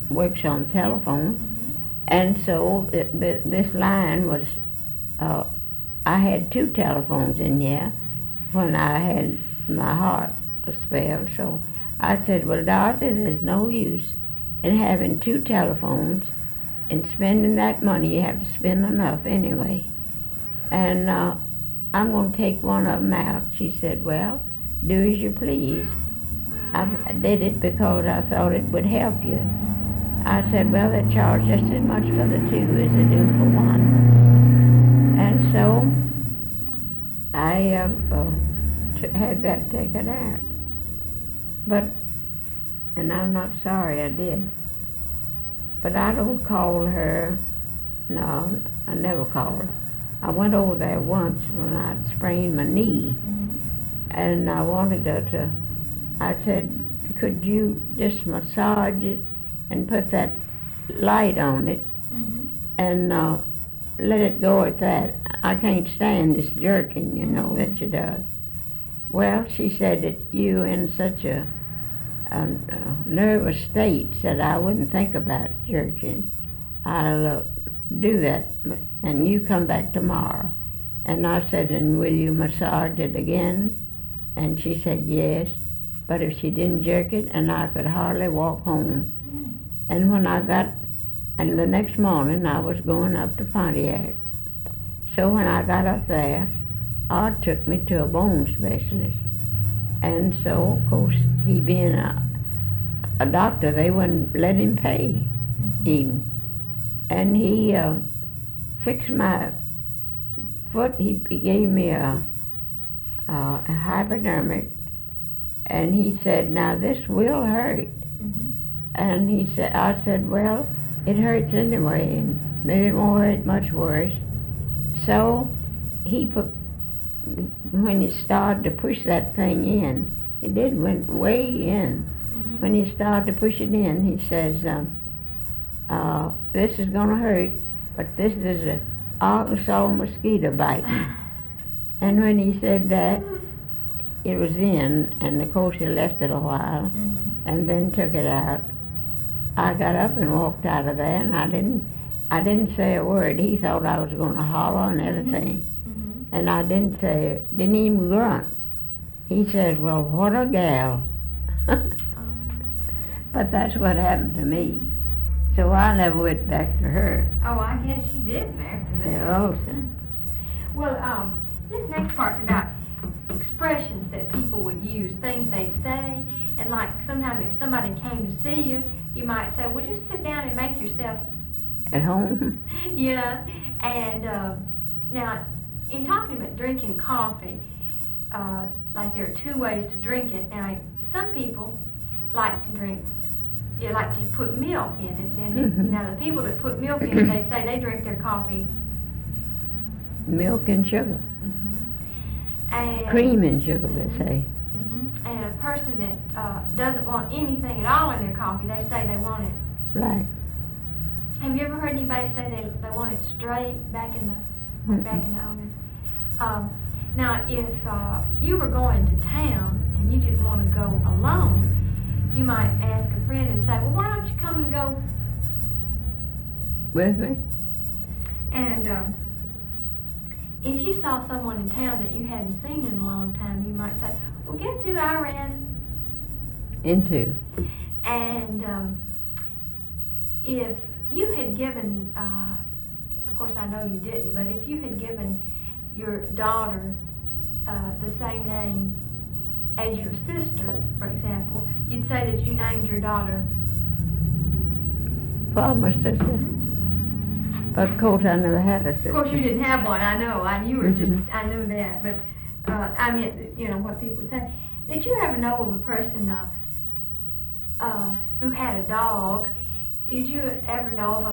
works on telephone. Mm-hmm. And so this line was, I had 2 telephones in here when I had my heart spell. So I said, well, Dorothy, there's no use in having 2 telephones and spending that money. You have to spend enough anyway. And I'm going to take one of them out. She said, well, do as you please. I did it because I thought it would help you. I said, well, they charge just as much for the 2 as they do for 1. And so I had that taken out. And I'm not sorry I did. But I don't call her. No, I never call her. I went over there once when I sprained my knee. Mm-hmm. And I wanted her to, I said, could you just massage it and put that light on it, Mm-hmm. and let it go at that. I can't stand this jerking, that she does. Well, she said that you in such a nervous state said I wouldn't think about jerking. I'll do that, and you come back tomorrow. And I said, and will you massage it again? And she said yes, but if she didn't jerk it, and I could hardly walk home. Mm. And and the next morning I was going up to Pontiac. So when I got up there, Art took me to a bone specialist. And so, of course, he being a doctor, they wouldn't let him pay, Mm-hmm. even. And he fixed my foot. He gave me a hypodermic, and he said, now this will hurt. Mm-hmm. And I said, well, it hurts anyway, and maybe it won't hurt much worse. So when he started to push that thing in, it went way in. Mm-hmm. When he started to push it in, he says, this is going to hurt, but this is an Arkansas mosquito biting. And when he said that, it was in, and of course he left it a while, Mm-hmm. and then took it out. I got up and walked out of there, and I didn't say a word. He thought I was going to holler and everything. Mm-hmm. And I didn't even grunt. He says, well, what a gal. But that's what happened to me. So I never went back to her. Oh, I guess you didn't after that. No, sir. Well, this next part's about expressions that people would use, things they'd say, and like sometimes if somebody came to see you, you might say, well, just sit down and make yourself At home? Yeah, and now, in talking about drinking coffee, like there are 2 ways to drink it. Now, some people like to put milk in it. And Mhm. now, the people that put milk in it, they say they drink their coffee. Milk and sugar. And, Cream and sugar, they say. And a person that doesn't want anything at all in their coffee, they say they want it. Right. Have you ever heard anybody say they want it straight back in the oven? Now, if you were going to town and you didn't want to go alone, you might ask a friend and say, well, why don't you come and go? With me? And if you saw someone in town that you hadn't seen in a long time, you might say, well, guess who I ran into? And if you had given, of course I know you didn't, but if you had given your daughter the same name as your sister, for example, you'd say that you named your daughter. Palmer's sister. But of course I never had a sister. Of course you didn't have one, I know, you were just, Mhm. I knew that, but I meant, what people would say. Did you ever know of a person who had a dog? Did you ever know of a